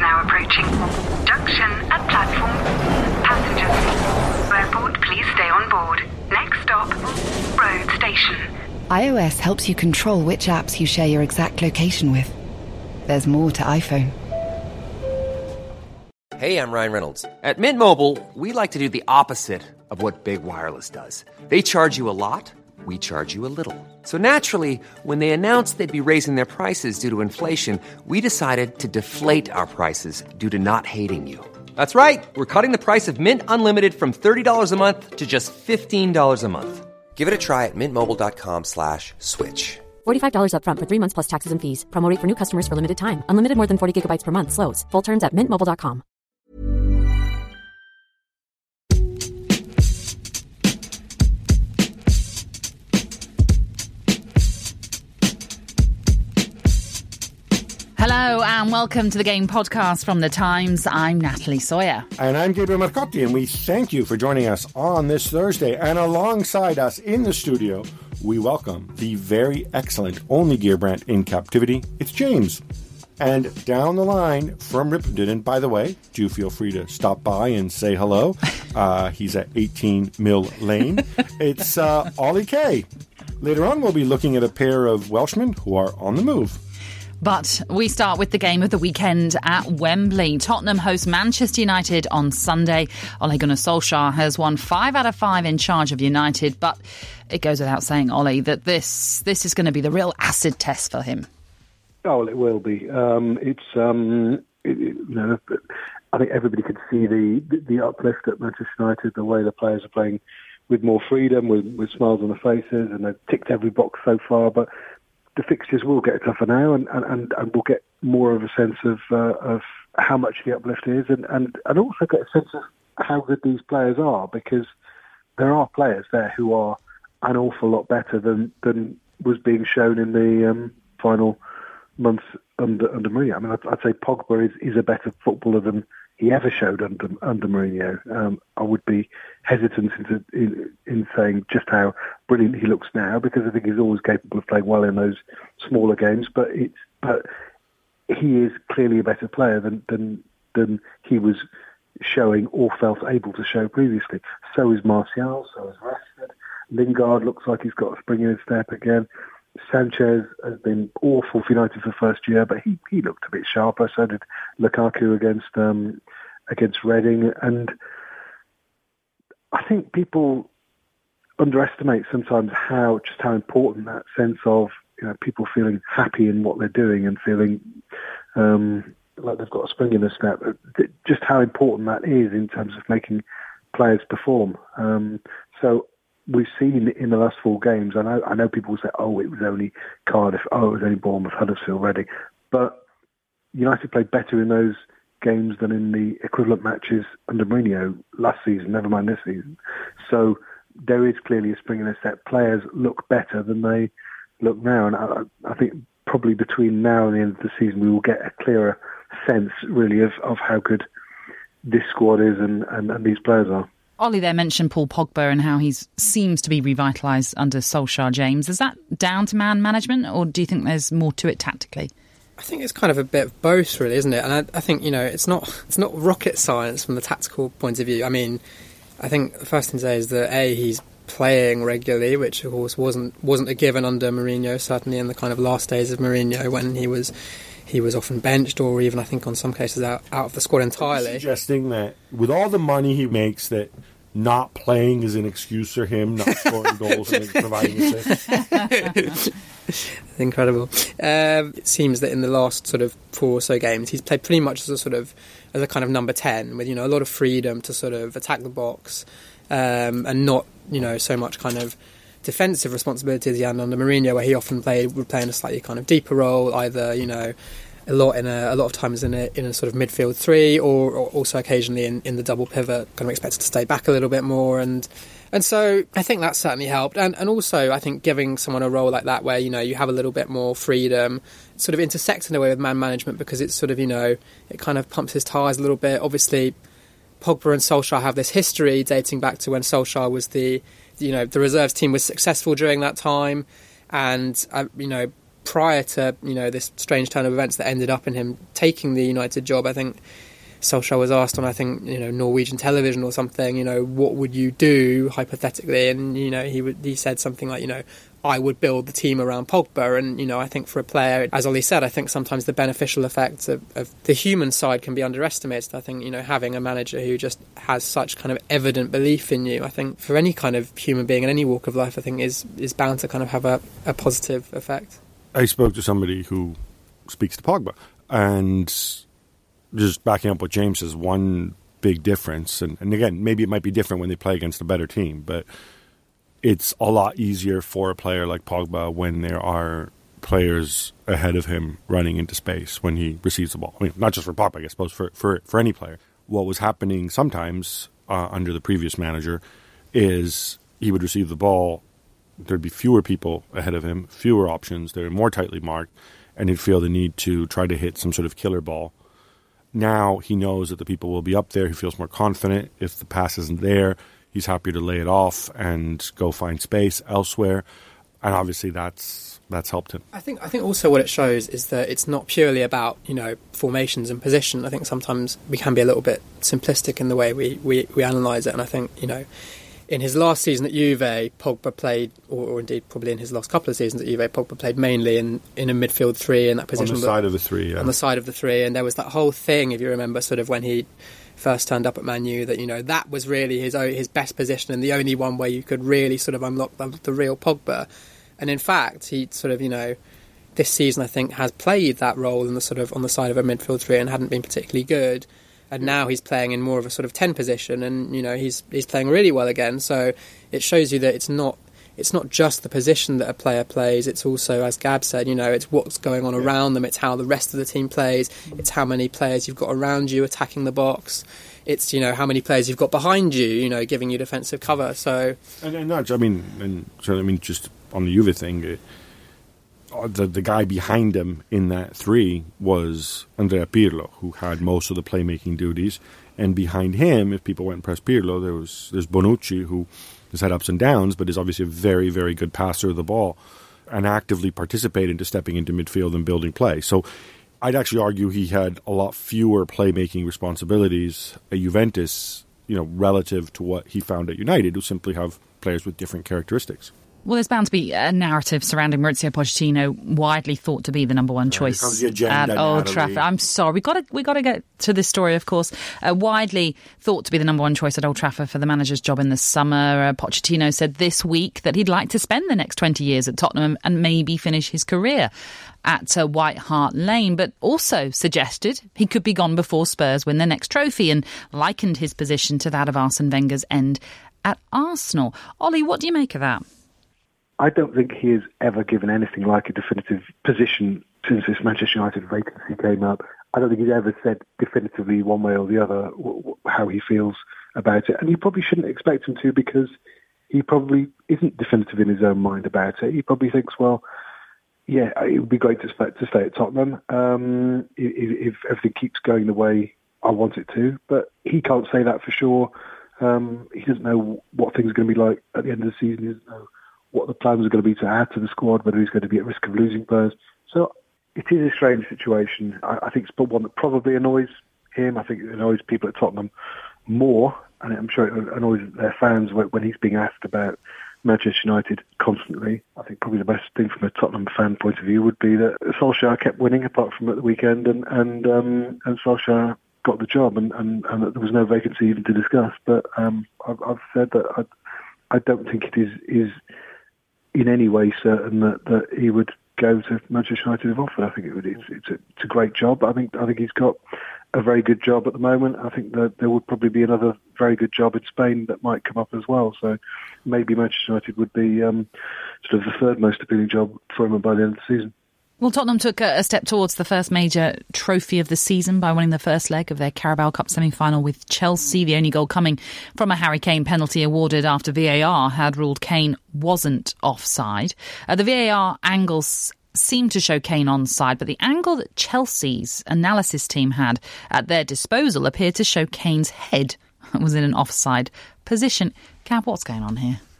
now approaching. Junction at platform. Passengers. Airport, please stay on board. Next stop, road station. iOS helps you control which apps you share your exact location with. There's more to iPhone. Hey, I'm Ryan Reynolds. At Mint Mobile, we like to do the opposite of what Big Wireless does. They charge you a lot, we charge you a little. So naturally, when they announced they'd be raising their prices due to inflation, we decided to deflate our prices due to not hating you. That's right. We're cutting the price of Mint Unlimited from $30 a month to just $15 a month. Give it a try at mintmobile.com/switch. $45 up front for 3 months plus taxes and fees. Promo rate for new customers for limited time. Unlimited more than 40 gigabytes per month. Slows full terms at mintmobile.com. Hello and welcome to the Game Podcast from The Times. I'm Natalie Sawyer. And I'm Gabriel Marcotti, and we thank you for joining us on this Thursday. And alongside us in the studio, we welcome the very excellent only Gearbrand in captivity. It's James. And down the line from Ripon, and by the way, do feel free to stop by and say hello. He's at 18 Mill Lane. It's Ollie Kay. Later on, we'll be looking at a pair of Welshmen who are on the move. But we start with the game of the weekend at Wembley. Tottenham host Manchester United on Sunday. Ole Gunnar Solskjaer has won 5 out of 5 in charge of United, but it goes without saying, Ollie, that this is going to be the real acid test for him. Oh, well, it will be. I think everybody could see the uplift at Manchester United, the way the players are playing with more freedom, with smiles on their faces, and they've ticked every box so far, but the fixtures will get tougher now, and we'll get more of a sense of how much the uplift is, and also get a sense of how good these players are, because there are players there who are an awful lot better than was being shown in the final months under Mourinho. I mean, I'd say Pogba is a better footballer than he ever showed under Mourinho. I would be hesitant in saying just how brilliant he looks now, because I think he's always capable of playing well in those smaller games. But he is clearly a better player than he was showing or felt able to show previously. So is Martial. So is Rashford. Lingard looks like he's got a spring in his step again. Sanchez has been awful for United for the first year, but he looked a bit sharper. So did Lukaku against Reading, and I think people underestimate sometimes how important that sense of people feeling happy in what they're doing and feeling like they've got a spring in their step. Just how important that is in terms of making players perform. So we've seen in the last 4 games, I know people will say, oh, it was only Cardiff, oh, it was only Bournemouth, Huddersfield, Reading. But United played better in those games than in the equivalent matches under Mourinho last season, never mind this season. So there is clearly a spring in their step. Players look better than they look now. And I think probably between now and the end of the season, we will get a clearer sense, really, of how good this squad is and these players are. Ollie there mentioned Paul Pogba and how he seems to be revitalised under Solskjaer, James. Is that down to man management, or do you think there's more to it tactically? I think it's kind of a bit of both, really, isn't it? And I think, it's not rocket science from the tactical point of view. I mean, I think the first thing to say is that he's playing regularly, which of course wasn't a given under Mourinho, certainly in the kind of last days of Mourinho when he was often benched, or even I think on some cases out of the squad entirely. Suggesting that with all the money he makes, that not playing is an excuse for him not scoring goals and providing assists. Incredible. It seems that in the last sort of 4 or so games, he's played pretty much as a kind of number 10 with a lot of freedom to sort of attack the box and not so much kind of defensive responsibility as he had under Mourinho, where he often would play in a slightly kind of deeper role, either a lot of times in a sort of midfield 3, or also occasionally in the double pivot, kind of expected to stay back a little bit more, and so I think that certainly helped, and also I think giving someone a role like that where you have a little bit more freedom sort of intersects in a way with man management, because it's sort of it kind of pumps his tyres a little bit. Obviously Pogba and Solskjaer have this history dating back to when Solskjaer was the reserves team was successful during that time, and prior to, this strange turn of events that ended up in him taking the United job, I think Solskjaer was asked on, Norwegian television or something, what would you do hypothetically? And, he said something like, I would build the team around Pogba. And, I think for a player, as Ollie said, I think sometimes the beneficial effects of the human side can be underestimated. I think, having a manager who just has such kind of evident belief in you, I think for any kind of human being in any walk of life, I think is bound to kind of have a positive effect. I spoke to somebody who speaks to Pogba, and just backing up what James says, one big difference, and again, maybe it might be different when they play against a better team, but it's a lot easier for a player like Pogba when there are players ahead of him running into space when he receives the ball. I mean, not just for Pogba, I suppose, for any player. What was happening sometimes under the previous manager is he would receive the ball, there'd be fewer people ahead of him, fewer options, they're more tightly marked, and he'd feel the need to try to hit some sort of killer ball. Now he knows that the people will be up there. He feels more confident. If the pass isn't there, he's happy to lay it off and go find space elsewhere. And obviously that's helped him. I think also what it shows is that it's not purely about, formations and position. I think sometimes we can be a little bit simplistic in the way we analyse it. And I think, in his last season at Juve, Pogba played, or indeed probably in his last couple of seasons at Juve, Pogba played mainly in a midfield three in that position. On the side of the three, yeah. On the side of the three, and there was that whole thing, if you remember, sort of when he first turned up at Man U, that, that was really his best position and the only one where you could really sort of unlock the real Pogba. And in fact, he sort of, this season I think has played that role in the sort of on the side of a midfield three and hadn't been particularly good. And now he's playing in more of a sort of 10 position, and he's playing really well again. So it shows you that it's not just the position that a player plays. It's also, as Gab said, it's what's going on around them. It's how the rest of the team plays. It's how many players you've got around you attacking the box. It's how many players you've got behind you, giving you defensive cover. So just on the Juve thing. The guy behind him in that three was Andrea Pirlo, who had most of the playmaking duties. And behind him, if people went and pressed Pirlo, there's Bonucci, who has had ups and downs, but is obviously a very, very good passer of the ball and actively participated into stepping into midfield and building play. So I'd actually argue he had a lot fewer playmaking responsibilities at Juventus, relative to what he found at United, who simply have players with different characteristics. Well, there's bound to be a narrative surrounding Maurizio Pochettino, widely thought to be the number one choice at Old Trafford. I'm sorry, we got to get to this story, of course. Widely thought to be the number one choice at Old Trafford for the manager's job in the summer. Pochettino said this week that he'd like to spend the next 20 years at Tottenham and maybe finish his career at White Hart Lane, but also suggested he could be gone before Spurs win their next trophy and likened his position to that of Arsene Wenger's end at Arsenal. Ollie, what do you make of that? I don't think he has ever given anything like a definitive position since this Manchester United vacancy came up. I don't think he's ever said definitively one way or the other how he feels about it. And you probably shouldn't expect him to, because he probably isn't definitive in his own mind about it. He probably thinks, well, yeah, it would be great to stay at Tottenham if everything keeps going the way I want it to. But he can't say that for sure. He doesn't know what things are going to be like at the end of the season. He doesn't know what the plans are going to be to add to the squad, whether he's going to be at risk of losing players. So it is a strange situation. I think it's one that probably annoys him. I think it annoys people at Tottenham more, and I'm sure it annoys their fans when he's being asked about Manchester United constantly. I think probably the best thing from a Tottenham fan point of view would be that Solskjaer kept winning apart from at the weekend, and Solskjaer got the job, and that there was no vacancy even to discuss. But I've said that I don't think it is in any way certain that he would go to Manchester United if offered. I think it's a great job. I think he's got a very good job at the moment. I think that there would probably be another very good job in Spain that might come up as well. So maybe Manchester United would be sort of the third most appealing job for him by the end of the season. Well, Tottenham took a step towards the first major trophy of the season by winning the first leg of their Carabao Cup semi-final with Chelsea, the only goal coming from a Harry Kane penalty awarded after VAR had ruled Kane wasn't offside. The VAR angles seemed to show Kane onside, but the angle that Chelsea's analysis team had at their disposal appeared to show Kane's head was in an offside position. Cap, what's going on here?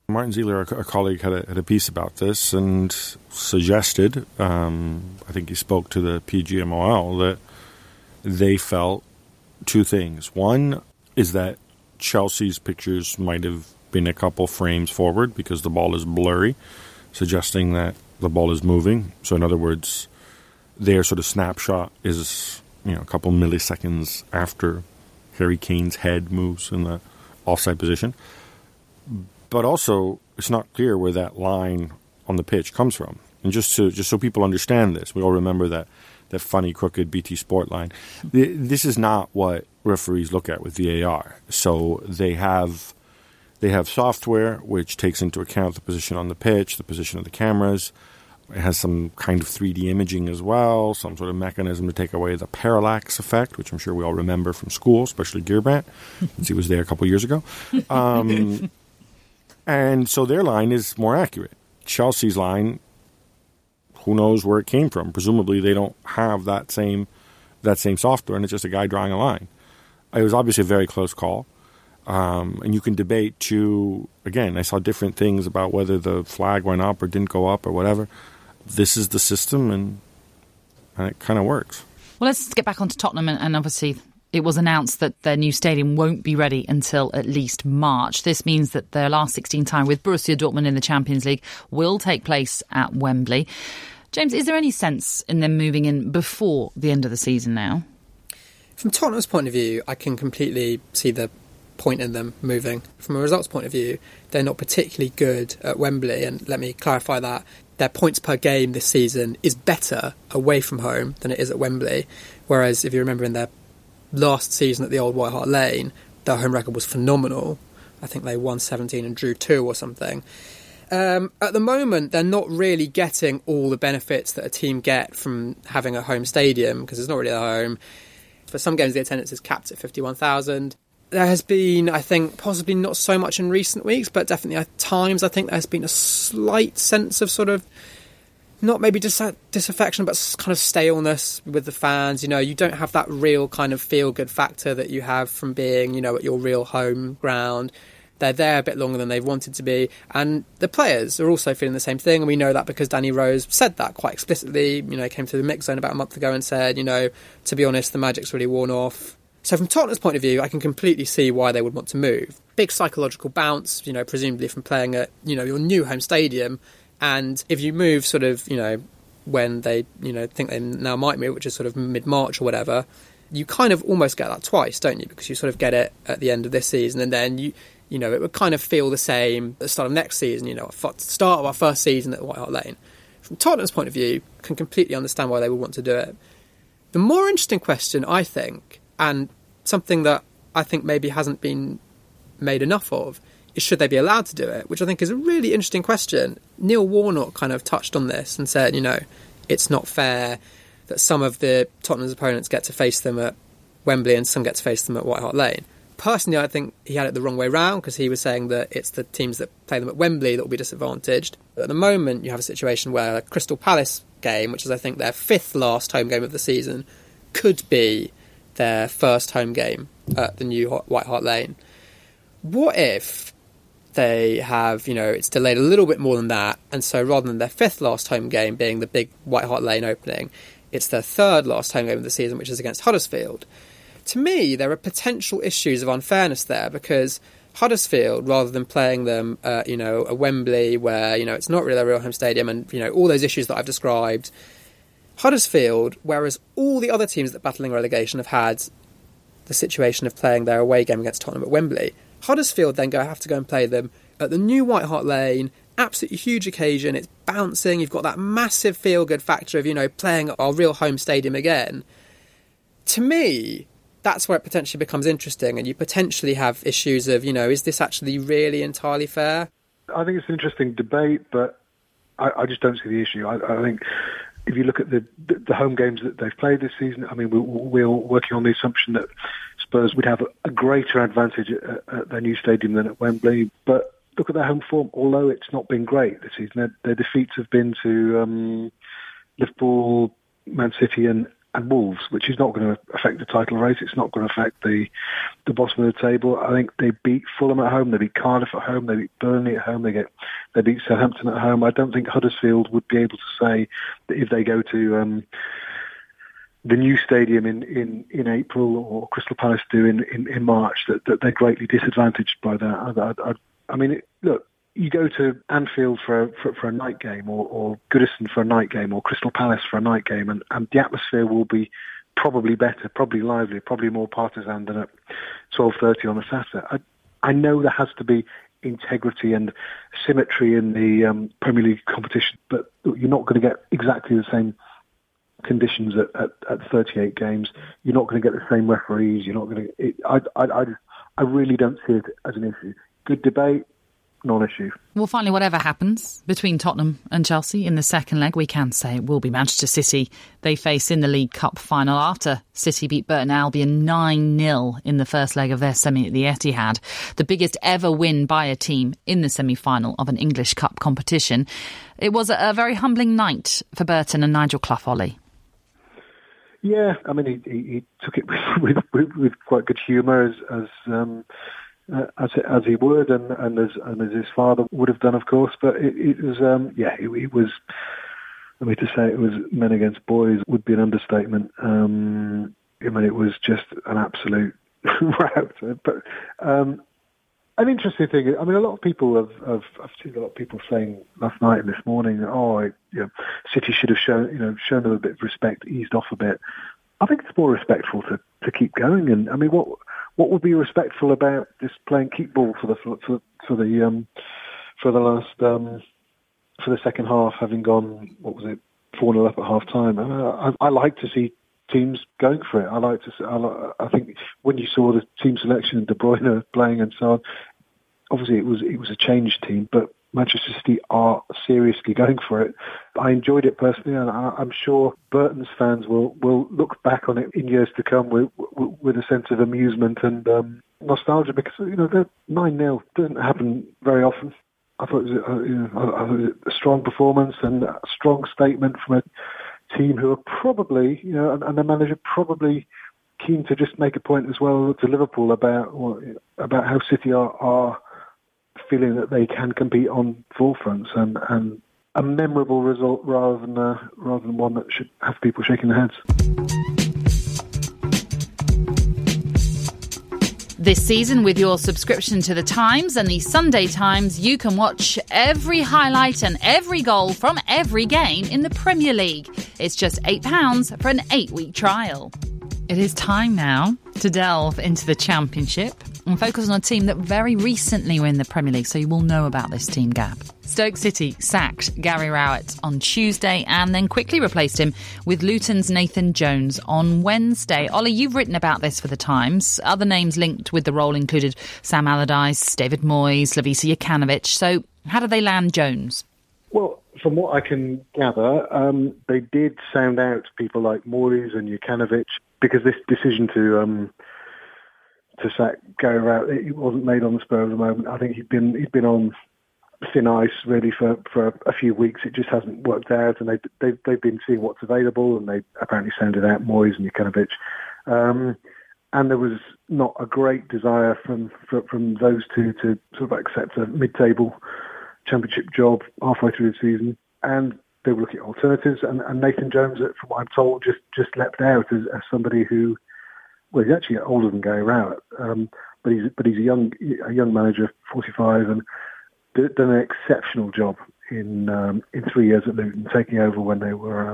Martin Zieler, our colleague, had a piece about this and suggested, I think he spoke to the PGMOL, that they felt two things. One is that Chelsea's pictures might have been a couple frames forward because the ball is blurry, suggesting that the ball is moving. So in other words, their sort of snapshot is, a couple milliseconds after Harry Kane's head moves in the offside position. But also, it's not clear where that line on the pitch comes from. And just so people understand this, we all remember that funny, crooked BT Sport line. This is not what referees look at with VAR. So they have software which takes into account the position on the pitch, the position of the cameras. It has some kind of 3D imaging as well, some sort of mechanism to take away the parallax effect, which I'm sure we all remember from school, especially Gearbrandt, since he was there a couple of years ago. And so their line is more accurate. Chelsea's line, who knows where it came from? Presumably they don't have that same software, and it's just a guy drawing a line. It was obviously a very close call. And you can debate too, again, I saw different things about whether the flag went up or didn't go up or whatever. This is the system, and it kind of works. Well, let's get back onto Tottenham, and obviously it was announced that their new stadium won't be ready until at least March. This means that their last 16 time with Borussia Dortmund in the Champions League will take place at Wembley. James, is there any sense in them moving in before the end of the season now? From Tottenham's point of view, I can completely see the point in them moving. From a results point of view, they're not particularly good at Wembley, and let me clarify that. Their points per game this season is better away from home than it is at Wembley, whereas if you remember in their last season at the old White Hart Lane, their home record was phenomenal. I think they won 17 and drew 2 or something. At the moment, they're not really getting all the benefits that a team get from having a home stadium, because it's not really their home. For some games, the attendance is capped at 51,000. There has been, I think, possibly not so much in recent weeks, but definitely at times I think there has been a slight sense of sort of, not maybe disaffection, but kind of staleness with the fans. You don't have that real kind of feel-good factor that you have from being, at your real home ground. They're there a bit longer than they've wanted to be. And the players are also feeling the same thing. And we know that because Danny Rose said that quite explicitly. Came to the mix zone about a month ago and said, to be honest, the magic's really worn off. So from Tottenham's point of view, I can completely see why they would want to move. Big psychological bounce, presumably from playing at, your new home stadium. And if you move sort of, when they, think they now might move, which is sort of mid-March or whatever, you kind of almost get that twice, don't you? Because you sort of get it at the end of this season, and then it would kind of feel the same at the start of next season, start of our first season at White Hart Lane. From Tottenham's point of view, I can completely understand why they would want to do it. The more interesting question, I think, and something that I think maybe hasn't been made enough of, is should they be allowed to do it, which I think is a really interesting question. Neil Warnock kind of touched on this and said, it's not fair that some of the Tottenham's opponents get to face them at Wembley and some get to face them at White Hart Lane. Personally, I think he had it the wrong way round, because he was saying that it's the teams that play them at Wembley that will be disadvantaged. But at the moment, you have a situation where a Crystal Palace game, which is I think their 5th last home game of the season, could be their first home game at the new White Hart Lane. What if they have, it's delayed a little bit more than that, and so rather than their 5th last home game being the big White Hart Lane opening, it's their 3rd last home game of the season, which is against Huddersfield. To me, there are potential issues of unfairness there, because Huddersfield, rather than playing them at, a Wembley where, it's not really a real home stadium and, all those issues that I've described, Huddersfield, whereas all the other teams that battling relegation have had the situation of playing their away game against Tottenham at Wembley, Huddersfield then have to go and play them at the new White Hart Lane, absolutely huge occasion, it's bouncing, you've got that massive feel-good factor of, playing at our real home stadium again. To me, that's where it potentially becomes interesting, and you potentially have issues of, is this actually really entirely fair? I think it's an interesting debate, but I just don't see the issue. I think if you look at the home games that they've played this season, I mean, we're working on the assumption that Spurs would have a greater advantage at their new stadium than at Wembley. But look at their home form. Although it's not been great this season, their defeats have been to Liverpool, Man City, and and Wolves, which is not going to affect the title race. It's not going to affect the bottom of the table. I think they beat Fulham at home, they beat Cardiff at home, they beat Burnley at home, they beat Southampton at home. I don't think Huddersfield would be able to say that if they go to the new stadium in April, or Crystal Palace do in March, that they're greatly disadvantaged by that. I mean, look, you go to Anfield for a night game, or Goodison for a night game, or Crystal Palace for a night game, and the atmosphere will be probably better, probably lively, probably more partisan than at 12:30 on a Saturday. I know there has to be integrity and symmetry in the Premier League competition, but you're not going to get exactly the same conditions at 38 games. You're not going to get the same referees. You're not going to. I really don't see it as an issue. Good debate. Non-issue. Well, finally, whatever happens between Tottenham and Chelsea in the second leg, we can say it will be Manchester City they face in the League Cup final after City beat Burton Albion 9-0 in the first leg of their semi at the Etihad. The biggest ever win by a team in the semi-final of an English Cup competition. It was a very humbling night for Burton and Nigel Clough, Ollie. Yeah, I mean, he took it with quite good humour, as he would, and as his father would have done, of course. But it was, it was. I mean, to say it was men against boys would be an understatement. I mean, it was just an absolute rout. But an interesting thing. I mean, a lot of people I've seen a lot of people saying last night and this morning, City should have shown them a bit of respect, eased off a bit. I think it's more respectful to keep going. And I mean, what would be respectful about just playing keep ball for the second half, having gone 4-0 up at half time? I like to see teams going for it. I think when you saw the team selection and De Bruyne playing and so on, obviously it was a changed team, but Manchester City are seriously going for it. I enjoyed it personally, and I'm sure Burton's fans will look back on it in years to come with a sense of amusement and nostalgia, because they're 9-0 doesn't happen very often. I thought it was a strong performance and a strong statement from a team who are probably, and the manager probably keen to just make a point as well to Liverpool about how City are feeling that they can compete on full fronts, and a memorable result rather than one that should have people shaking their heads. This season, with your subscription to The Times and the Sunday Times, you can watch every highlight and every goal from every game in the Premier League. It's just £8 for an 8-week trial. It is time now to delve into the Championship and focus on a team that very recently were in the Premier League, so you will know about this team, Gab. Stoke City sacked Gary Rowett on Tuesday and then quickly replaced him with Luton's Nathan Jones on Wednesday. Ollie, you've written about this for The Times. Other names linked with the role included Sam Allardyce, David Moyes, Slavisa Jokanovic. So how did they land Jones? Well, from what I can gather, they did sound out people like Moyes and Jokanovic, because this decision to sack Gary Rowett, it wasn't made on the spur of the moment. I think he'd been on thin ice really for a few weeks. It just hasn't worked out, and they've been seeing what's available, and they apparently sounded out Moyes and Jokanovic. And there was not a great desire from those two to sort of accept a mid-table Championship job halfway through the season, and they were looking at alternatives. And Nathan Jones, from what I'm told, just leapt out as somebody who, well, he's actually older than Gary Rowett, but he's a young manager, 45, and done an exceptional job in 3 years at Luton, taking over when they were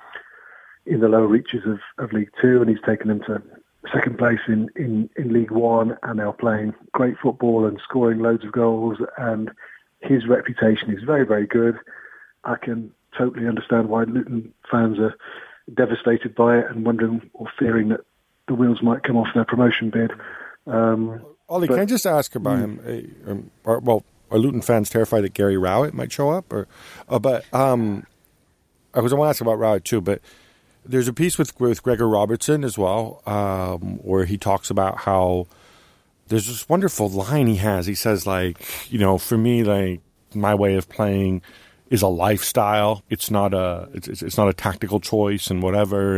in the lower reaches of League Two, and he's taken them to second place in League One, and they're playing great football and scoring loads of goals, and his reputation is very, very good. I can totally understand why Luton fans are devastated by it and wondering or fearing that the wheels might come off their promotion bid. Ollie, can I just ask about him? Are Luton fans terrified that Gary Rowett might show up? I want to ask about Rowett too, but there's a piece with Gregor Robertson as well, where he talks about how there's this wonderful line he has. He says, for me, my way of playing is a lifestyle. It's not a tactical choice and whatever. And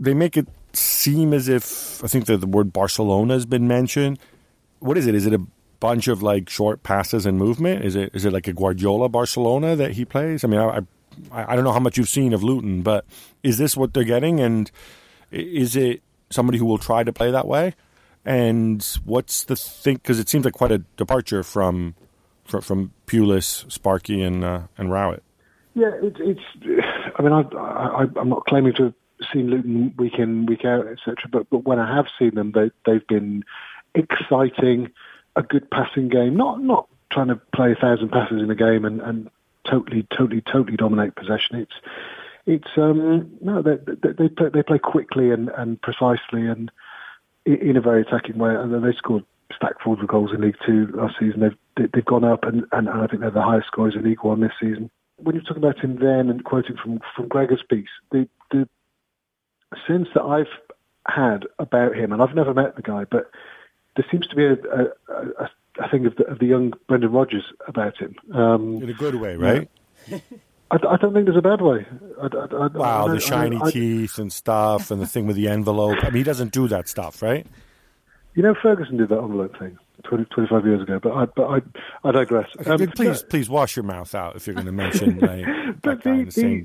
they make it seem as if, I think that the word Barcelona has been mentioned. What is it? Is it a bunch of like short passes and movement? Is it like a Guardiola Barcelona that he plays? I mean, I don't know how much you've seen of Luton, but is this what they're getting? And is it somebody who will try to play that way? And what's the thing? Because it seems like quite a departure from Pulis, Sparky, and Rowett. Yeah, it's. I mean, I'm not claiming to have seen Luton week in, week out, etc. But when I have seen them, they've been exciting, a good passing game. Not trying to play 1,000 passes in a game and totally dominate possession. It's no, they play quickly and precisely and in a very attacking way. And they scored stacked forwards of goals in League Two last season. They've gone up and I think they're the highest scorers in League One this season. When you talk about him then and quoting from Gregor's piece, the sense that I've had about him, and I've never met the guy, but there seems to be a thing of the young Brendan Rodgers about him. In a good way, right? I don't think there's a bad way. The shiny teeth and stuff and the thing with the envelope. I mean, he doesn't do that stuff, right? You know, Ferguson did that envelope thing 25 years ago, but I digress. Please wash your mouth out if you're going to mention that guy in the same...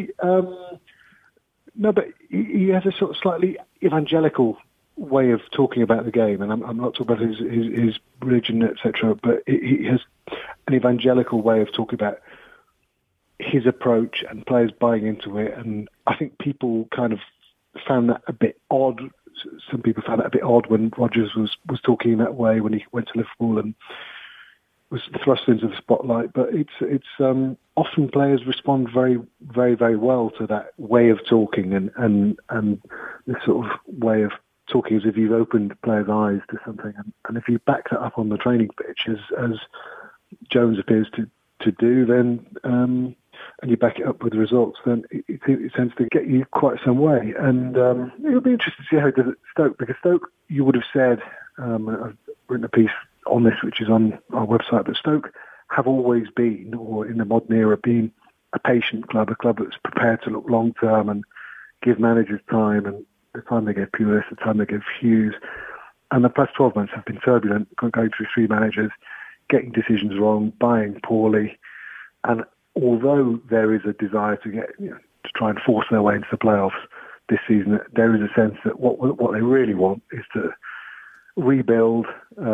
No, but he has a sort of slightly evangelical way of talking about the game, and I'm not talking about his religion, etc., but he has an evangelical way of talking about his approach and players buying into it, and I think people kind of found that a bit odd. Some people found that a bit odd when Rodgers was talking in that way when he went to Liverpool and was thrust into the spotlight. But it's often players respond very, very, very well to that way of talking and this sort of way of talking as if you've opened players' eyes to something. And if you back that up on the training pitch, as Jones appears to do, then and you back it up with the results, then it tends to get you quite some way. And it'll be interesting to see how he does at Stoke, because Stoke, you would have said, I've written a piece on this, which is on our website, but Stoke have always been, or in the modern era, been a patient club, a club that's prepared to look long-term and give managers time, and the time they gave Pulis, the time they gave Hughes. And the past 12 months have been turbulent, going through three managers, getting decisions wrong, buying poorly. And although there is a desire to try and force their way into the playoffs this season, there is a sense that what they really want is to rebuild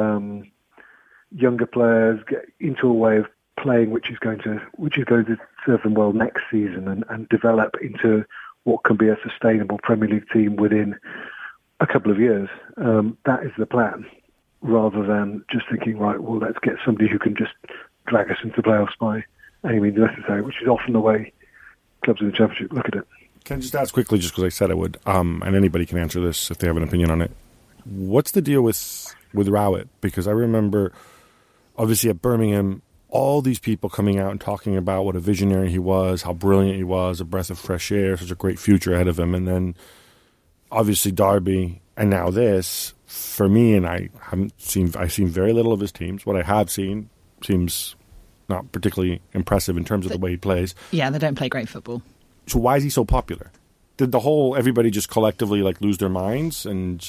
younger players, get into a way of playing which is going to serve them well next season, and develop into what can be a sustainable Premier League team within a couple of years. That is the plan, rather than just thinking, right, well, let's get somebody who can just drag us into the playoffs by any means necessary, which is often the way clubs in the Championship look at it. Can I just ask quickly, just because I said I would, and anybody can answer this if they have an opinion on it. What's the deal with Rowett? Because I remember, obviously at Birmingham, all these people coming out and talking about what a visionary he was, how brilliant he was, a breath of fresh air, such a great future ahead of him. And then, obviously, Derby, and now this, for me, and I've seen very little of his teams. What I have seen seems not particularly impressive in terms of the way he plays. Yeah, they don't play great football. So why is he so popular? Did everybody just collectively lose their minds,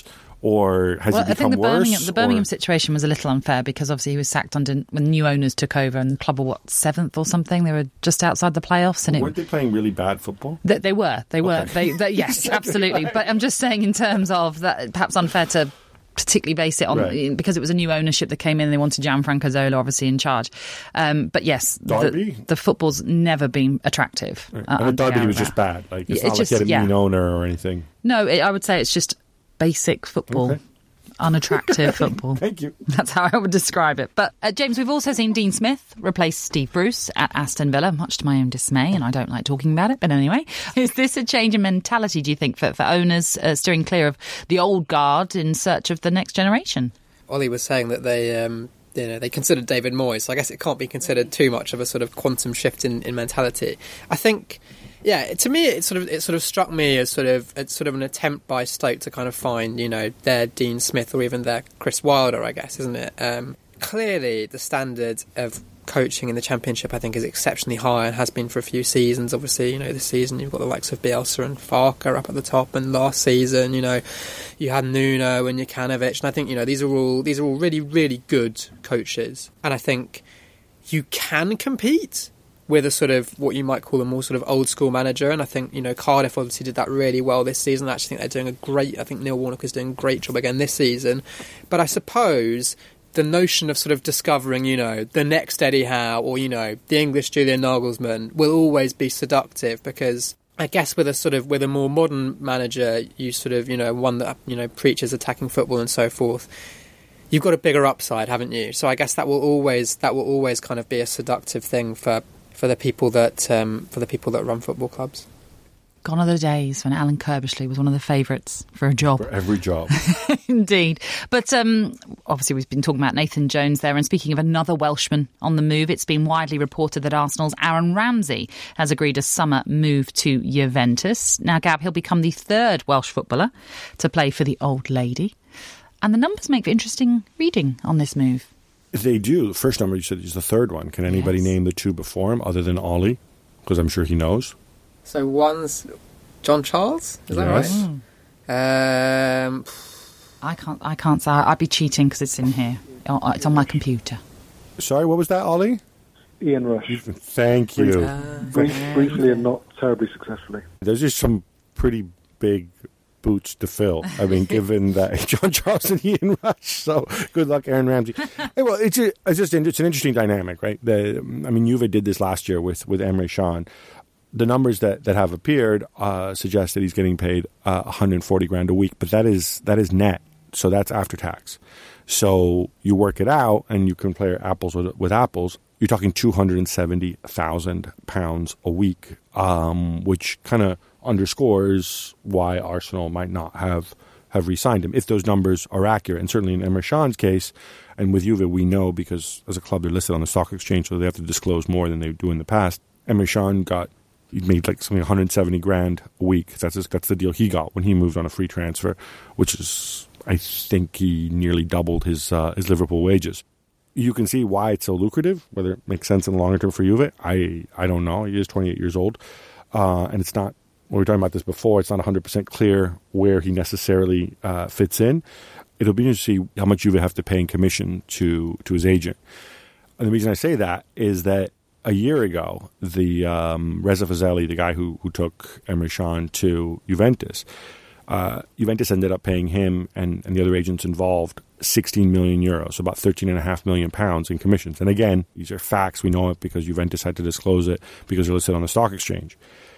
or has it become worse? The Birmingham situation was a little unfair because obviously he was sacked when new owners took over, and the club were 7th or something. They were just outside the playoffs, and weren't they playing really bad football? They were. Okay. They yes, absolutely. But I'm just saying in terms of that, perhaps unfair to particularly base it on because it was a new ownership that came in and they wanted Gianfranco Zola obviously in charge. But yes, the football's never been attractive. Right. And Derby was just bad. It's not like he had a mean owner or anything. No, I would say it's just basic football. Okay. Unattractive football. Thank you. That's how I would describe it. But James, we've also seen Dean Smith replace Steve Bruce at Aston Villa, much to my own dismay, and I don't like talking about it. But anyway, is this a change in mentality, do you think, for owners steering clear of the old guard in search of the next generation? Ollie was saying that they considered David Moyes, so I guess it can't be considered too much of a sort of quantum shift in mentality. I think. Yeah, to me, it sort of struck me as sort of an attempt by Stoke to kind of find, their Dean Smith or even their Chris Wilder, I guess, isn't it? Clearly, the standard of coaching in the Championship, I think, is exceptionally high and has been for a few seasons. Obviously, this season you've got the likes of Bielsa and Farke up at the top, and last season, you had Nuno and Jokanovic, and I think these are all really, really good coaches, and I think you can compete with a sort of what you might call a more sort of old school manager, and I think Cardiff obviously did that really well this season. I actually think they're doing I think Neil Warnock is doing a great job again this season, but I suppose the notion of sort of discovering, the next Eddie Howe or, the English Julian Nagelsmann will always be seductive, because I guess with a more modern manager, you sort of, one that, preaches attacking football and so forth, you've got a bigger upside, haven't you? So I guess that will always kind of be a seductive thing for the people that run football clubs. Gone are the days when Alan Kirbishley was one of the favourites for a job. For every job. Indeed. But obviously we've been talking about Nathan Jones there, and speaking of another Welshman on the move, it's been widely reported that Arsenal's Aaron Ramsey has agreed a summer move to Juventus. Now, Gab, he'll become the third Welsh footballer to play for the Old Lady. And the numbers make for interesting reading on this move. They do. The first number you said is the third one. Can anybody name the two before him other than Ollie? Because I'm sure he knows. So one's John Charles, is that right? I can't say. I'd be cheating because it's in here. It's on my computer. Sorry, what was that, Ollie? Ian Rush. Thank you. Briefly and not terribly successfully. There's just some pretty big boots to fill. I mean, given that John Charles and Ian Rush, so good luck, Aaron Ramsey. Hey, well, it's an interesting dynamic, right? Juve did this last year with Emre Can. The numbers that have appeared suggest that he's getting paid 140 grand a week, but that is net, so that's after tax. So you work it out, and you compare apples with apples. You're talking £270,000 a week, which kind of underscores why Arsenal might not have re-signed him, if those numbers are accurate. And certainly in Emre Can's case, and with Juve, we know, because as a club they're listed on the stock exchange, so they have to disclose more than they do in the past. Emre Can he made like something 170 grand a week. That's the deal he got when he moved on a free transfer, which is, I think, he nearly doubled his Liverpool wages. You can see why it's so lucrative. Whether it makes sense in the longer term for Juve, I don't know. He is 28 years old, and it's not. We were talking about this before. It's not 100% clear where he necessarily fits in. It'll be interesting to see how much Juve have to pay in commission to his agent. And the reason I say that is that a year ago, the Reza Fazeli, the guy who took Emre Can to Juventus, Juventus ended up paying him and the other agents involved 16 million euros, so about 13.5 million pounds in commissions. And again, these are facts. We know it because Juventus had to disclose it because they're listed on the stock exchange.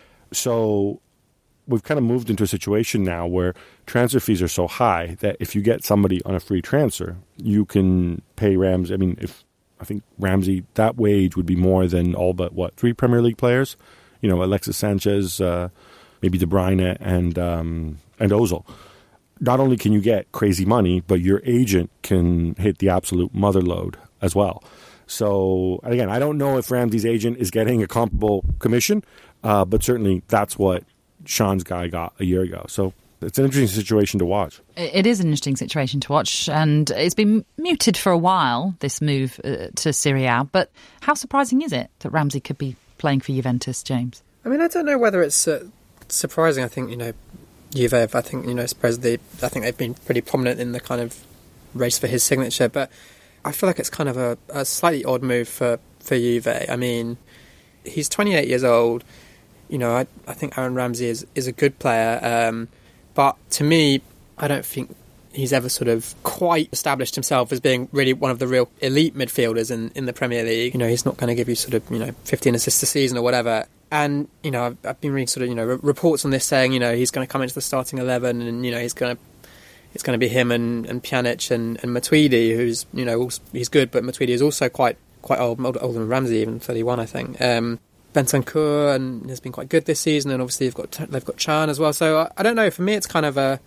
So we've kind of moved into a situation now where transfer fees are so high that if you get somebody on a free transfer, you can pay Ramsey. I think Ramsey, that wage would be more than all but, 3 Premier League players? Alexis Sanchez, maybe De Bruyne, and Ozil. Not only can you get crazy money, but your agent can hit the absolute mother load as well. So, again, I don't know if Ramsey's agent is getting a comparable commission, but certainly that's what Sean's guy got a year ago. So it's an interesting situation to watch. It is an interesting situation to watch, and it's been muted for a while, this move to Serie A. But how surprising is it that Ramsey could be playing for Juventus, James? I mean, I don't know whether it's surprising. I think, Juve, I think they've been pretty prominent in the kind of race for his signature, but I feel like it's kind of a slightly odd move for Juve. I mean, he's 28 years old. I think Aaron Ramsey is a good player, but to me, I don't think he's ever sort of quite established himself as being really one of the real elite midfielders in the Premier League. He's not going to give you sort of 15 assists a season or whatever. And I've been reading sort of reports on this saying he's going to come into the starting 11 and it's going to be him and Pjanic and Matuidi, who's he's good, but Matuidi is also quite old, older than Ramsey, even 31, I think. Bentancur and has been quite good this season, and obviously they've got Can as well. So I don't know. For me, it's kind of an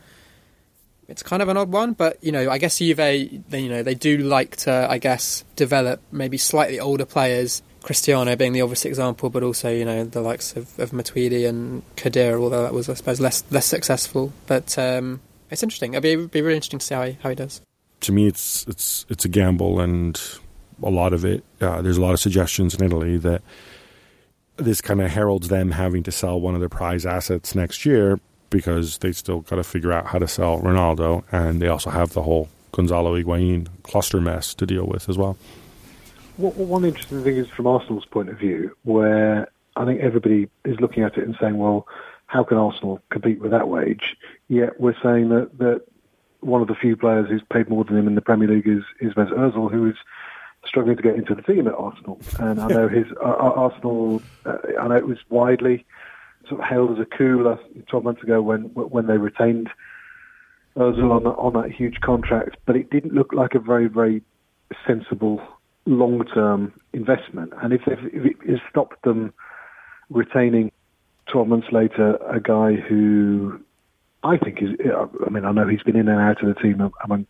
odd one. But I guess Juve, they do like to, I guess, develop maybe slightly older players. Cristiano being the obvious example, but also the likes of Matuidi and Khedira, although that was, I suppose, less successful. But it's interesting. It'd be really interesting to see how he does. To me, it's a gamble, and a lot of it, there's a lot of suggestions in Italy that this kind of heralds them having to sell one of their prize assets next year because they still got to figure out how to sell Ronaldo, and they also have the whole Gonzalo Higuain cluster mess to deal with as well. One interesting thing is from Arsenal's point of view, where I think everybody is looking at it and saying, well, how can Arsenal compete with that wage? Yet we're saying that one of the few players who's paid more than him in the Premier League is Mesut Ozil, who is struggling to get into the team at Arsenal. And I know Arsenal, I know it was widely sort of hailed as a coup 12 months ago when they retained Ozil on that huge contract, but it didn't look like a very, very sensible long-term investment. And if it stopped them retaining 12 months later a guy who I think is, I mean, I know he's been in and out of the team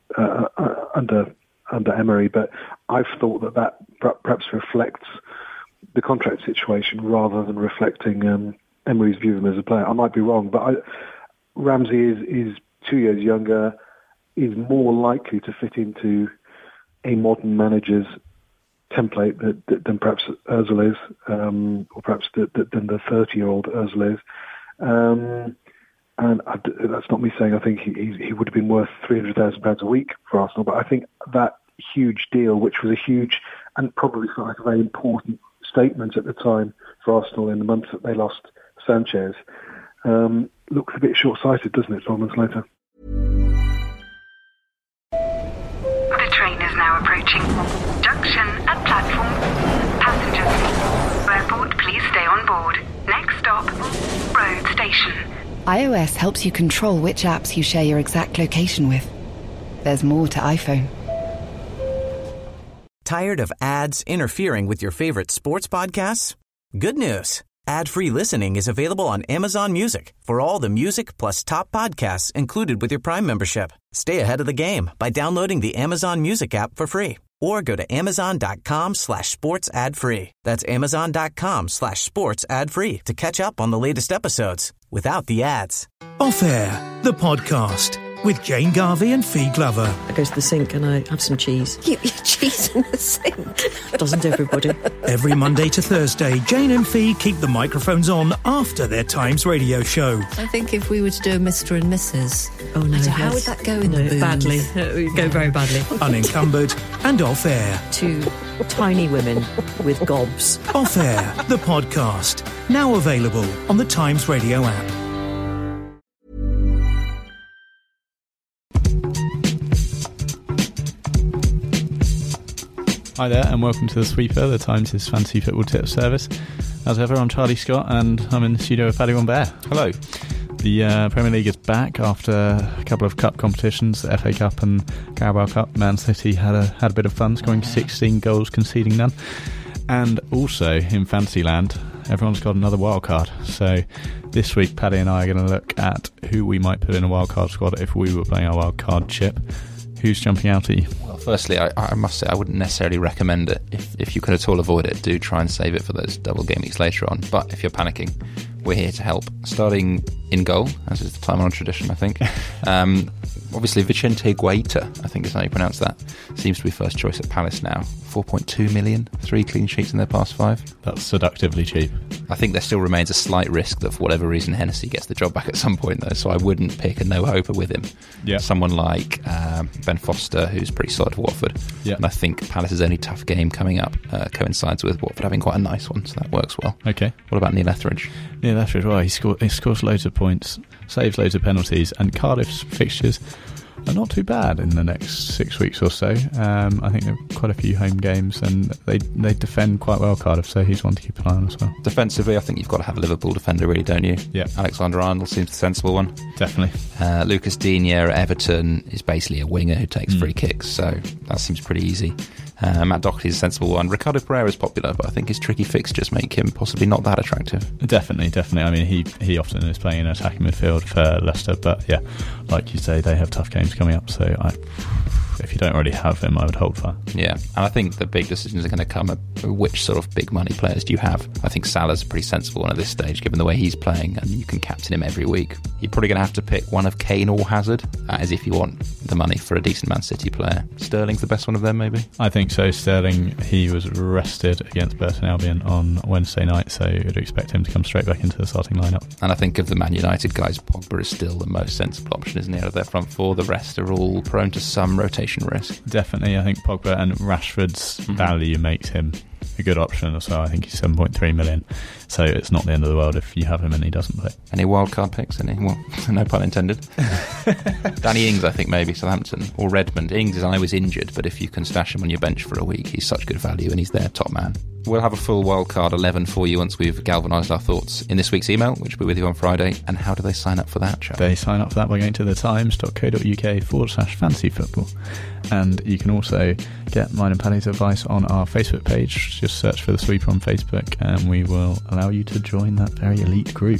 under Emery, but I've thought that perhaps reflects the contract situation rather than reflecting Emery's view of him as a player. I might be wrong, but Ramsey is 2 years younger, is more likely to fit into a modern manager's template than perhaps Ozil is, or perhaps than the 30-year-old Ozil is. And that's not me saying I think he would have been worth £300,000 a week for Arsenal, but I think that huge deal, which was a huge and probably felt like a very important statement at the time for Arsenal in the month that they lost Sanchez, looks a bit short-sighted, doesn't it, 12 months later? The train is now approaching junction at platform. Passengers, airport, please stay on board. Next stop, road station. iOS helps you control which apps you share your exact location with. There's more to iPhone. Tired of ads interfering with your favorite sports podcasts? Good news. Ad-free listening is available on Amazon Music for all the music plus top podcasts included with your Prime membership. Stay ahead of the game by downloading the Amazon Music app for free or go to amazon.com/sports ad free. That's amazon.com/sports ad free to catch up on the latest episodes without the ads. Off Air, the podcast with Jane Garvey and Fee Glover. I go to the sink and I have some cheese. Keep your cheese in the sink. Doesn't everybody? Every Monday to Thursday, Jane and Fee keep the microphones on after their Times radio show. I think if we were to do a Mr. and Mrs. Oh no, how would that go in the booth? Badly. It would go very badly. Unencumbered and Off Air. Two tiny women with gobs. Off Air, the podcast. Now available on the Times radio app. Hi there and welcome to The Sweeper, the Times' fantasy football tip service. As ever, I'm Charlie Scott and I'm in the studio with Paddy Wambert. Hello. The Premier League is back after a couple of cup competitions, the FA Cup and Carabao Cup. Man City had a bit of fun, scoring 16 goals, conceding none. And also, in Fantasyland, everyone's got another wildcard. So this week, Paddy and I are going to look at who we might put in a wildcard squad if we were playing our wildcard chip. Who's jumping out at you? Well, firstly, I must say I wouldn't necessarily recommend it. If you could at all avoid it, do try and save it for those double game weeks later on. But if you're panicking, we're here to help. Starting in goal, as is the time-honored tradition, I think. Obviously, Vicente Guaita, I think is how you pronounce that, seems to be first choice at Palace now. 4.2 million, 3 clean sheets in their past 5. That's seductively cheap. I think there still remains a slight risk that for whatever reason Hennessy gets the job back at some point, though, so I wouldn't pick a no-hoper with him. Yeah. Someone like Ben Foster, who's pretty solid for Watford. Yeah. And I think Palace's only tough game coming up coincides with Watford having quite a nice one, so that works well. Okay. What about Neil Etheridge? Neil Etheridge, well, he scores loads of points, saves loads of penalties, and Cardiff's fixtures are not too bad in the next 6 weeks or so. I think there are quite a few home games and they defend quite well, Cardiff, so he's one to keep an eye on as well. Defensively, I think you've got to have a Liverpool defender, really, don't you? Yeah. Alexander-Arnold seems the sensible one. Definitely. Lucas Digne at Everton is basically a winger who takes free kicks, so that seems pretty easy. Matt Doherty's a sensible one. Ricardo Pereira is popular, but I think his tricky fixtures make him possibly not that attractive. Definitely. I mean, he often is playing in attacking midfield for Leicester, but yeah, like you say, they have tough games coming up, so if you don't already have him, I would hold fire. Yeah, and I think the big decisions are going to come at which sort of big money players do you have. I think Salah's a pretty sensible one at this stage, given the way he's playing, and you can captain him every week. You're probably going to have to pick one of Kane or Hazard, as if you want the money for a decent Man City player. Sterling's the best one of them, maybe? I think so. Sterling, he was rested against Burton Albion on Wednesday night, so you'd expect him to come straight back into the starting lineup. And I think of the Man United guys, Pogba is still the most sensible option, isn't he, out of their front four? The rest are all prone to some rotation risk. Definitely, I think Pogba and Rashford's value makes him a good option. So I think he's 7.3 million. So it's not the end of the world if you have him and he doesn't play. Any wildcard picks? Any? Well, no pun intended. Danny Ings, I think, maybe Southampton, or Redmond. Ings is, I know, was injured, but if you can stash him on your bench for a week, he's such good value and he's their top man. We'll have a full wildcard 11 for you once we've galvanised our thoughts in this week's email, which will be with you on Friday. And how do they sign up for that, Charlie? They sign up for that by going to thetimes.co.uk/fantasyfootball. And you can also get mine and Paddy's advice on our Facebook page. Just search for The Sweeper on Facebook and we will allow you to join that very elite group.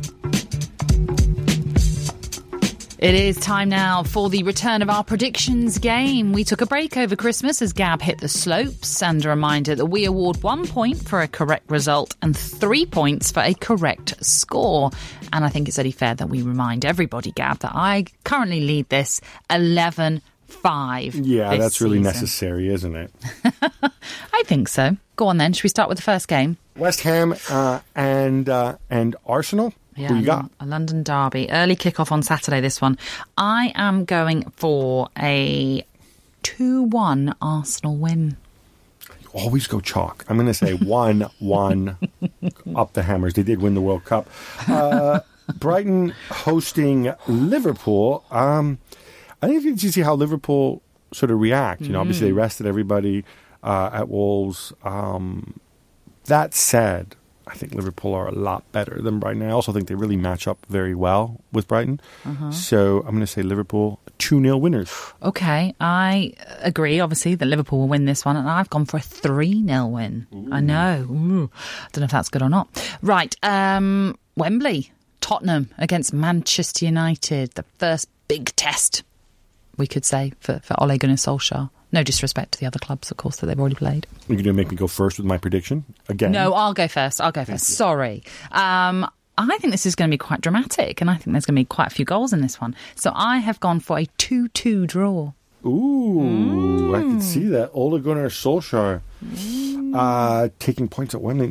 It is time now for the return of our predictions game. We took a break over Christmas as Gab hit the slopes, and a reminder that we award 1 point for a correct result and 3 points for a correct score. And I think it's only fair that we remind everybody, Gab, that I currently lead this 11-5. Yeah, that's really season. Necessary, isn't it? I think so. Go on then. Should we start with the first game? West Ham and Arsenal. Yeah, Who you got? A London derby. Early kickoff on Saturday, this one. I am going for a 2-1 Arsenal win. You always go chalk. I'm going to say 1-1 up the Hammers. They did win the World Cup. Brighton hosting Liverpool. I think you see how Liverpool sort of react. You know, obviously they rested everybody at Wolves. That said, I think Liverpool are a lot better than Brighton. I also think they really match up very well with Brighton. So I'm going to say Liverpool 2-0 winners. Okay, I agree, obviously, that Liverpool will win this one, and I've gone for a 3-0 win. Ooh. I know. Ooh. I don't know if that's good or not. Right, Wembley, Tottenham against Manchester United. The first big test, we could say, for Ole Gunnar Solskjaer. No disrespect to the other clubs, of course, that they've already played. You're going to make me go first with my prediction again? No, I'll go first. Sorry. I think this is going to be quite dramatic, and I think there's going to be quite a few goals in this one. So I have gone for a 2-2 draw. Ooh, I can see that. Ole Gunnar Solskjaer taking points at Wembley.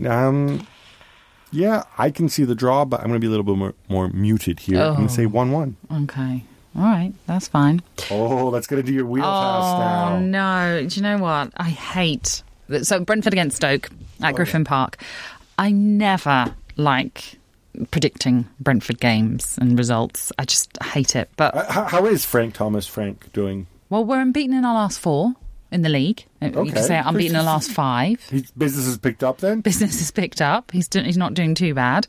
Yeah, I can see the draw, but I'm going to be a little bit more muted here. I'm going to say 1-1. Okay. All right, that's fine. Oh, that's going to do your wheelhouse now. Oh, no. Do you know what? I hate... So, Brentford against Stoke at Griffin Park. I never like predicting Brentford games and results. I just hate it. But how is Frank doing? Well, we're unbeaten in our last 4 in the league. Okay. You could say unbeaten in the last 5. His business has picked up then? Business has picked up. He's not doing too bad.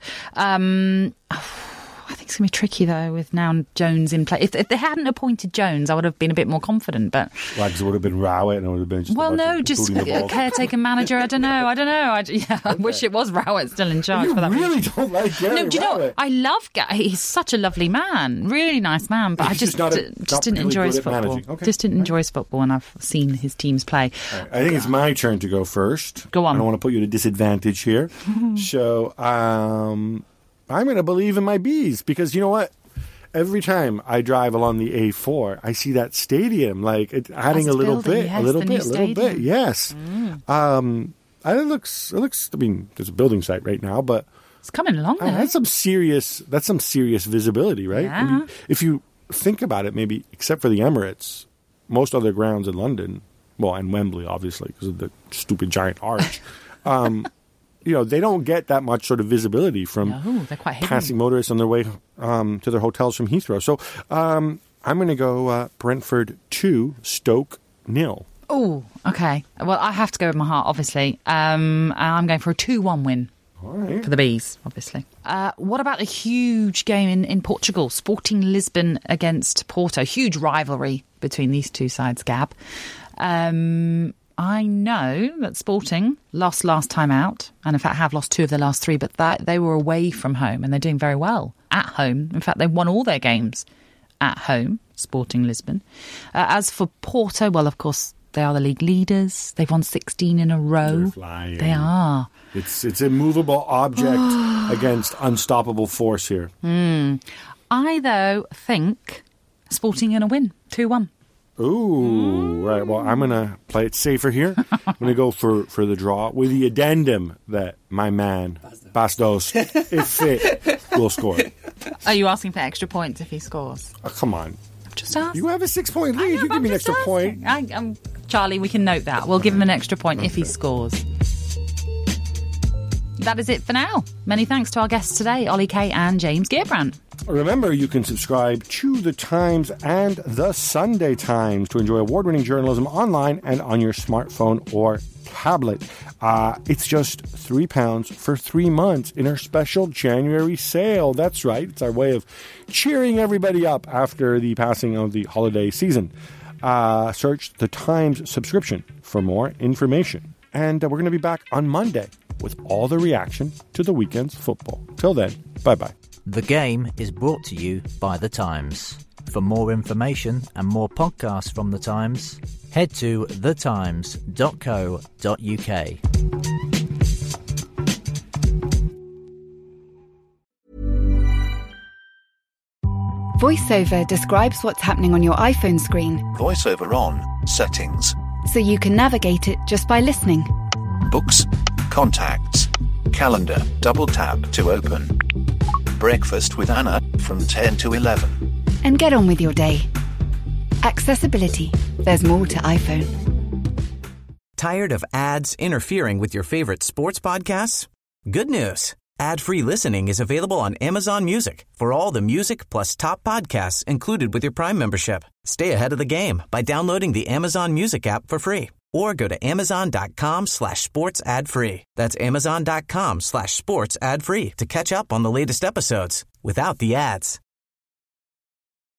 I think it's going to be tricky, though, with now Jones in play. If they hadn't appointed Jones, I would have been a bit more confident. But because it would have been Rowett and it would have been just a caretaker manager. I don't know. I wish it was Rowett still in charge. You for that really reason. don't like Gary No, do you know? Rowett. I love Gary. He's such a lovely man, really nice man. But I just didn't enjoy his football. Okay. Just didn't enjoy his football, and I've seen his teams play. Right. I think it's my turn to go first. Go on. I don't want to put you at a disadvantage here. So I'm going to believe in my bees because you know what? Every time I drive along the A4, I see that stadium, like adding a little bit. Yes. It looks. I mean, there's a building site right now, but it's coming along. That's some serious visibility, right? Yeah. I mean, if you think about it, maybe except for the Emirates, most other grounds in London, well, and Wembley, obviously, because of the stupid giant arch. They don't get that much sort of visibility from they're quite hidden. Passing motorists on their way to their hotels from Heathrow. So I'm going to go Brentford 2, Stoke 0. Oh, okay. Well, I have to go with my heart, obviously. I'm going for a 2-1 win. All right. For the Bees, obviously. What about a huge game in Portugal? Sporting Lisbon against Porto. Huge rivalry between these two sides, Gab. I know that Sporting lost last time out, and in fact have lost 2 of their last 3, but they were away from home and they're doing very well at home. In fact, they've won all their games at home, Sporting Lisbon. As for Porto, well, of course, they are the league leaders. They've won 16 in a row. They're flying. They are. It's a movable object against unstoppable force here. I, though, think Sporting going to win 2-1. Ooh, right. Well, I'm going to play it safer here. I'm going to go for the draw with the addendum that my man, Bastos, if fit, will score. Are you asking for extra points if he scores? Oh, come on. Just ask. You have a 6-point lead. You give me an extra point. Charlie, we can note that. We'll give him an extra point if he scores. That is it for now. Many thanks to our guests today, Ollie Kay and James Gearbrandt. Remember, you can subscribe to The Times and The Sunday Times to enjoy award-winning journalism online and on your smartphone or tablet. It's just £3 for 3 months in our special January sale. That's right. It's our way of cheering everybody up after the passing of the holiday season. Search The Times subscription for more information. And we're going to be back on Monday with all the reaction to the weekend's football. Till then, bye-bye. The Game is brought to you by The Times. For more information and more podcasts from The Times, head to thetimes.co.uk. VoiceOver describes what's happening on your iPhone screen, VoiceOver on, settings, so you can navigate it just by listening. books, contacts, calendar, double tap to open. Breakfast with Anna from 10 to 11. And get on with your day. Accessibility. There's more to iPhone. Tired of ads interfering with your favorite sports podcasts? Good news. Ad-free listening is available on Amazon Music for all the music plus top podcasts included with your Prime membership. Stay ahead of the game by downloading the Amazon Music app for free or go to amazon.com/sports ad free. That's amazon.com/sports ad free to catch up on the latest episodes without the ads.